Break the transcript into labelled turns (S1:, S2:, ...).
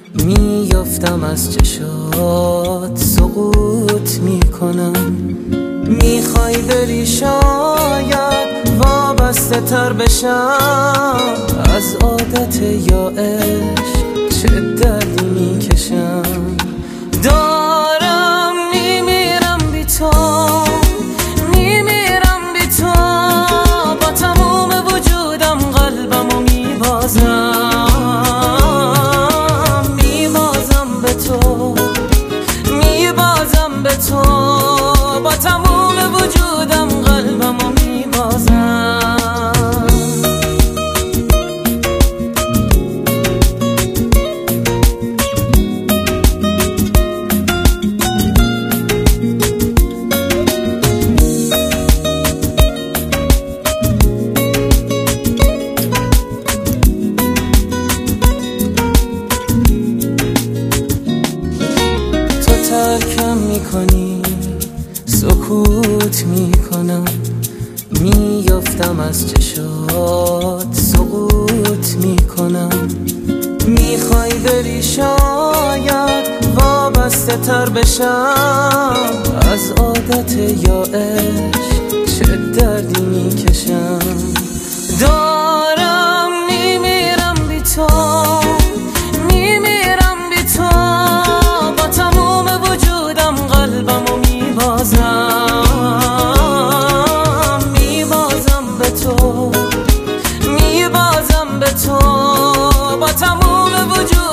S1: میافتم از چشات سقوط میکنم، میخوای بری شاید وابسته تر بشم از عادت یا عشق، چه دردی میکشم. دارم میمیرم بی تو، میمیرم بی تو، با تموم وجودم قلبمو میبازم، میبازم به تو، میبازم به تو، با تموم وجودم قلبمو میبازم. ترکم میکنی سکوت میکنم، میافتم از چشات سقوط میکنم، میخوای بری شاید وابسته تر بشم از عادت یا عشق، چه دردی میکشم. دارم میمیرم بی تو، میمیرم بی تو، با تموم وجودم قلبمو میبازم، میبازم به تو، میبازم به تو، با تموم وجودم